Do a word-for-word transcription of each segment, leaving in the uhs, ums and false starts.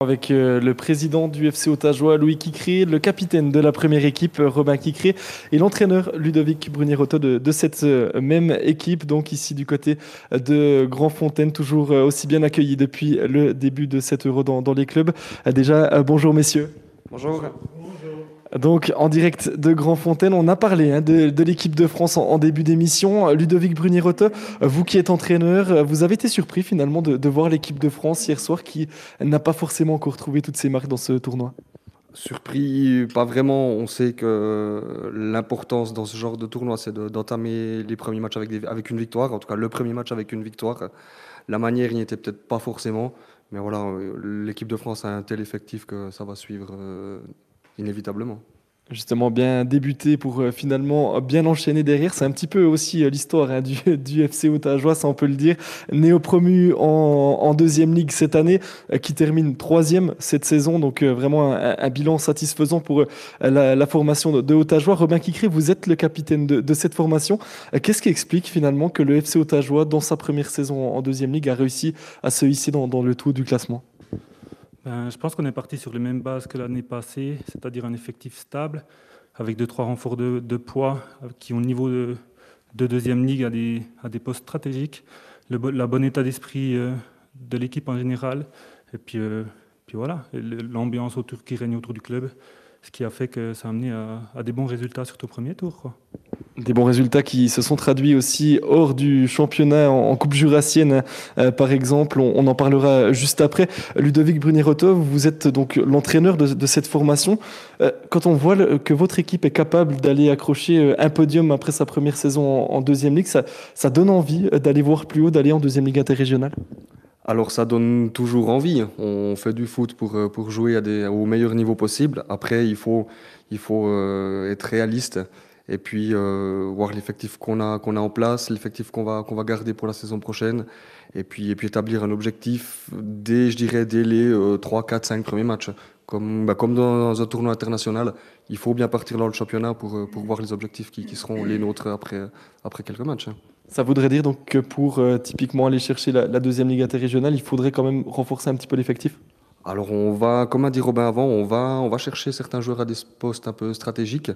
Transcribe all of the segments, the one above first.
Avec euh, le président du F C Otajois, Louis Kikri, le capitaine de la première équipe, euh, Robin Kikri, et l'entraîneur Ludovic Brunier-Roto de, de cette euh, même équipe, donc ici du côté de Grandfontaine, toujours euh, aussi bien accueilli depuis le début de cet Euro dans, dans les clubs. Euh, déjà, euh, bonjour messieurs. Bonjour. Donc en direct de Grandfontaine, on a parlé hein, de, de l'équipe de France en, en début d'émission. Ludovic Brunier-Roto, vous qui êtes entraîneur, vous avez été surpris finalement de, de voir l'équipe de France hier soir qui n'a pas forcément encore trouvé toutes ses marques dans ce tournoi? Surpris, pas vraiment. On sait que l'importance dans ce genre de tournoi, c'est de- d'entamer les premiers matchs avec, des- avec une victoire. En tout cas, le premier match avec une victoire. La manière n'y était peut-être pas forcément. Mais voilà, euh, l'équipe de France a un tel effectif que ça va suivre euh, inévitablement. Justement bien débuté pour euh, finalement bien enchaîner derrière. C'est un petit peu aussi euh, l'histoire hein, du, du F C Ottawa, ça on peut le dire. Néo-promu en, en deuxième ligue cette année, euh, qui termine troisième cette saison. Donc euh, vraiment un, un bilan satisfaisant pour euh, la, la formation de, de Ottawa. Robin Kikri, vous êtes le capitaine de, de cette formation. Euh, Qu'est-ce qui explique finalement que le F C Ottawa, dans sa première saison en deuxième ligue, a réussi à se hisser dans, dans le tout du classement? Ben, je pense qu'on est parti sur les mêmes bases que l'année passée, c'est-à-dire un effectif stable, avec deux, trois renforts de, de poids euh, qui, au niveau de, de deuxième ligue, à des, à des postes stratégiques, le, bo- la bon état d'esprit euh, de l'équipe en général, et puis, euh, puis voilà, et le- l'ambiance autour qui règne autour du club, ce qui a fait que ça a amené à, à des bons résultats sur au premier tour, quoi. Des bons résultats qui se sont traduits aussi hors du championnat en, en Coupe jurassienne, euh, par exemple. On, on en parlera juste après. Ludovic Brunier-Roto, vous êtes donc l'entraîneur de, de cette formation. Euh, quand on voit le- que votre équipe est capable d'aller accrocher euh, un podium après sa première saison en, en deuxième ligue, ça, ça donne envie euh, d'aller voir plus haut, d'aller en deuxième ligue interrégionale? Alors ça donne toujours envie. On fait du foot pour, euh, pour jouer à des, au meilleur niveau possible. Après, il faut, il faut euh, être réaliste et puis euh, voir l'effectif qu'on a, qu'on a en place, l'effectif qu'on va, qu'on va garder pour la saison prochaine et puis, et puis établir un objectif dès, je dirais, dès les euh, trois, quatre, cinq premiers matchs. Comme, bah, comme dans un tournoi international, il faut bien partir dans le championnat pour, euh, pour voir les objectifs qui, qui seront les nôtres après, après quelques matchs. Ça voudrait dire donc que pour euh, typiquement aller chercher la, la deuxième ligue interrégionale, il faudrait quand même renforcer un petit peu l'effectif? Alors on va, comme a dit Robin avant, on va, on va chercher certains joueurs à des postes un peu stratégiques.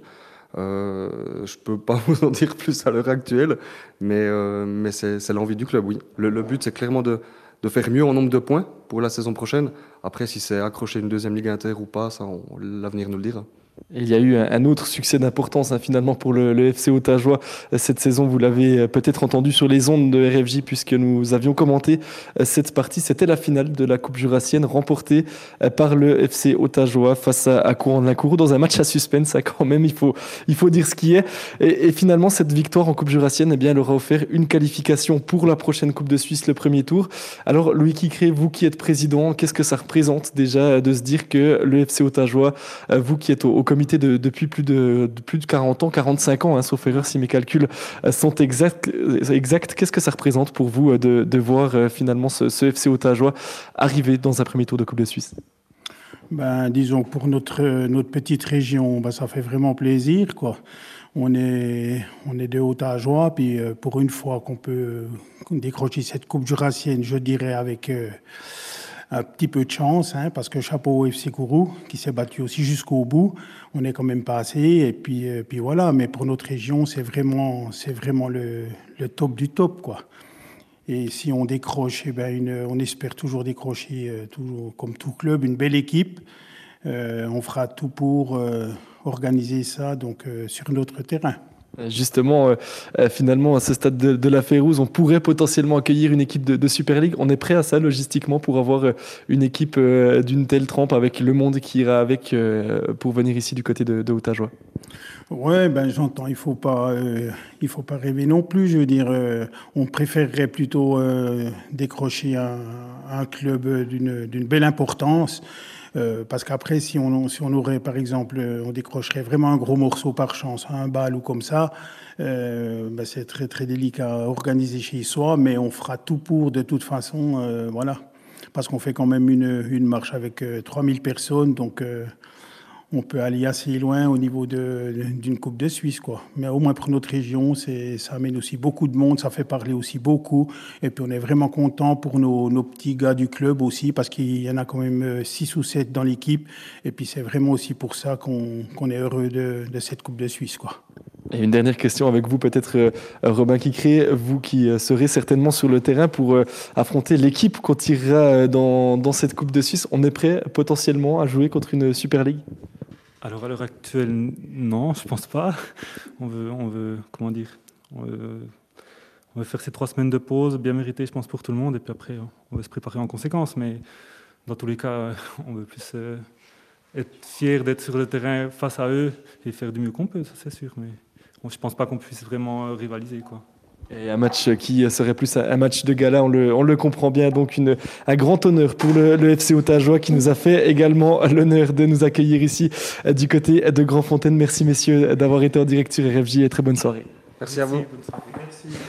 Euh, je peux pas vous en dire plus à l'heure actuelle, mais, euh, mais c'est, c'est l'envie du club, oui. Le, le but, c'est clairement de, de faire mieux en nombre de points pour la saison prochaine. Après, si c'est accrocher une deuxième ligue inter ou pas, ça, on- l'avenir nous le dira. Et il y a eu un, un autre succès d'importance hein, finalement pour le, le F C Ottawa euh, cette saison. Vous l'avez euh, peut-être entendu sur les ondes de R F J puisque nous avions commenté euh, cette partie. C'était la finale de la Coupe jurassienne remportée euh, par le F C Ottawa face à, à Couronne-la-Cour dans un match à suspense. Hein, quand même, il faut, il faut dire ce qui est. Et, et finalement, cette victoire en Coupe jurassienne, eh bien, elle aura offert une qualification pour la prochaine Coupe de Suisse, le premier tour. Alors, Louis Kikri, vous qui êtes président, qu'est-ce que ça représente déjà de se dire que le F C Ottawa, euh, vous qui êtes au, au comité de, depuis plus de, de plus de quarante ans, quarante-cinq ans, hein, sauf erreur si mes calculs euh, sont exacts, euh, exacts. Qu'est-ce que ça représente pour vous euh, de, de voir euh, finalement ce, ce F C Ottawa arriver dans un premier tour de Coupe de Suisse? Ben, disons que pour notre, notre petite région, ben, ça fait vraiment plaisir, quoi. On est, on est de Ottawa, puis euh, pour une fois qu'on peut décrocher cette Coupe jurassienne, je dirais avec euh, un petit peu de chance, hein, parce que chapeau au F C Kourou, qui s'est battu aussi jusqu'au bout, on est quand même passé, et puis, euh, puis voilà. Mais pour notre région, c'est vraiment, c'est vraiment le, le top du top, quoi. Et si on décroche, eh ben une, on espère toujours décrocher, euh, toujours, comme tout club, une belle équipe. Euh, on fera tout pour euh, organiser ça donc, euh, sur notre terrain. Justement, euh, euh, finalement, à ce stade de, de la Férouz, on pourrait potentiellement accueillir une équipe de, de Super League. On est prêt à ça logistiquement pour avoir euh, une équipe euh, d'une telle trempe avec le monde qui ira avec euh, pour venir ici du côté de, de Ottawa. Ouais, ben j'entends. Il faut pas, euh, il faut pas rêver non plus. Je veux dire, euh, on préférerait plutôt euh, décrocher un, un club d'une d'une belle importance. Euh, parce qu'après, si on, si on aurait, par exemple, on décrocherait vraiment un gros morceau par chance, un bal ou comme ça, euh, ben c'est très très délicat à organiser chez soi, mais on fera tout pour de toute façon, euh, voilà, parce qu'on fait quand même une, une marche avec euh, trois mille personnes, donc euh, on peut aller assez loin au niveau de, d'une Coupe de Suisse, quoi. Mais au moins pour notre région, c'est, ça amène aussi beaucoup de monde, ça fait parler aussi beaucoup. Et puis on est vraiment content pour nos, nos petits gars du club aussi, parce qu'il y en a quand même six ou sept dans l'équipe. Et puis c'est vraiment aussi pour ça qu'on, qu'on est heureux de, de cette Coupe de Suisse, quoi. Et une dernière question avec vous, peut-être euh, Robin Quicré, vous qui euh, serez certainement sur le terrain pour euh, affronter l'équipe qu'on tirera dans, dans cette Coupe de Suisse. On est prêt potentiellement à jouer contre une Super League ? Alors à l'heure actuelle, non, je pense pas. On veut, on veut, comment dire, on veut, on veut faire ces trois semaines de pause, bien méritées, je pense, pour tout le monde, et puis après, on va se préparer en conséquence. Mais dans tous les cas, on veut plus euh, être fier d'être sur le terrain face à eux et faire du mieux qu'on peut, ça c'est sûr. Mais bon, je pense pas qu'on puisse vraiment rivaliser, quoi. Et un match qui serait plus un match de gala, on le, on le comprend bien. Donc une, un grand honneur pour le, le F C Ottageois qui nous a fait également l'honneur de nous accueillir ici du côté de Grandfontaine. Merci messieurs d'avoir été en direct sur R F J et très bonne soirée. Merci, Merci à vous. Bonne soirée. Merci.